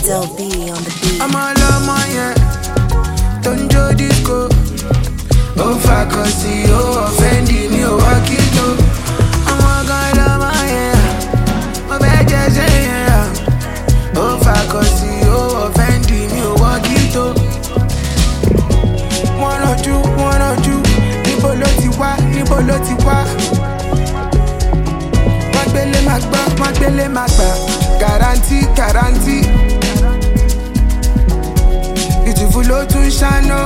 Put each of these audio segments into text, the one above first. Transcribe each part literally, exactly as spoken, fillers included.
Del B on the beat. I'm all on my yeah. Don't do disco. Oh, fuck, cause you offending me, oh, walk it up. I'm all gonna my yeah. My bad, just yeah. Oh, fuck, cause you offending me, oh, walk it up. One or two, one or two. Nibo lo ti wa, nibo lo ti wa. Magbele magba, magbele magba. Guarantee, guarantee. Beautiful lo tun shine.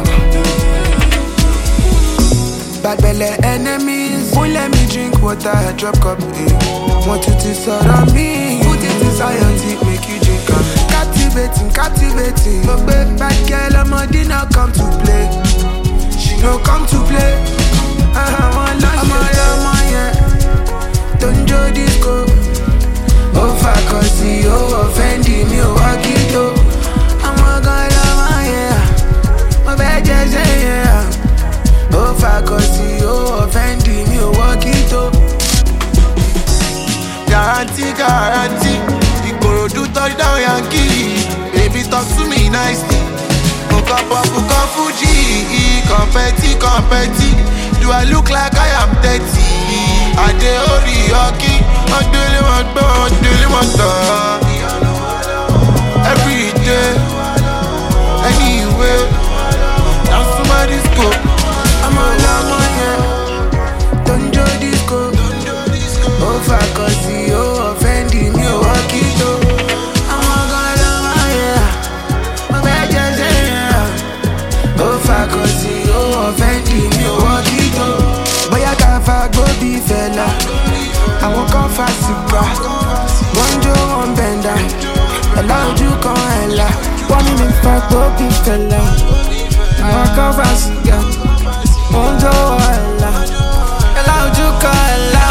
Bad belly enemies won't let me drink water, I drop cup, eh. Want you to surround me, put it inside your tea, make you drink up. Captivating, captivating. But bad girl, I'm a dinner come to play. She no come to play. Uh-huh, I'm all on my yeah. Don't do disco. Oh, fuck, cause you offending me, oh, walk it up. I'm all gonna my yeah. My bad just yeah. Oh, fuck, cause you offending me, walk it up. Guarantee, guarantee. Ikorodu touchdown Yankee. Baby, talk to me nicely. Coca pop, Coca Fuji. Confetti, confetti. Do I look like I am thirty? I dey ori hockey. I'm doing my best, I'm doing my stuff. Every day, anyway. Now somebody's go. I'm all on my yeah. Don't do disco. Oh, fuck, cause you offending me, walk it up. I'm all gonna my yeah. My bad just yeah. Oh, fuck, cause you offending me, walk it up. Boy, I can't fuck, go be fella. I won't come fast to grass. One Joe, one bender. Allow you come hella. One minute, fuck, go be fella. I won't come fast to grass. Ondo wala, ela ojuka ela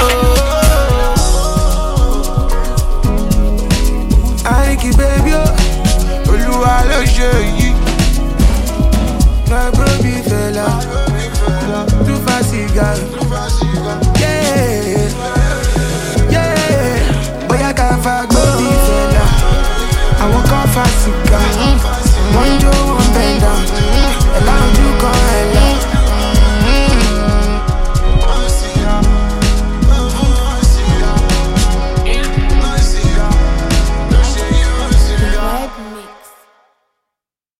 o. Ariki baby o, Olúwa ló ṣe yìí. My baby fella, too fast cigar. Yeah, yeah. Boy I can't fuck.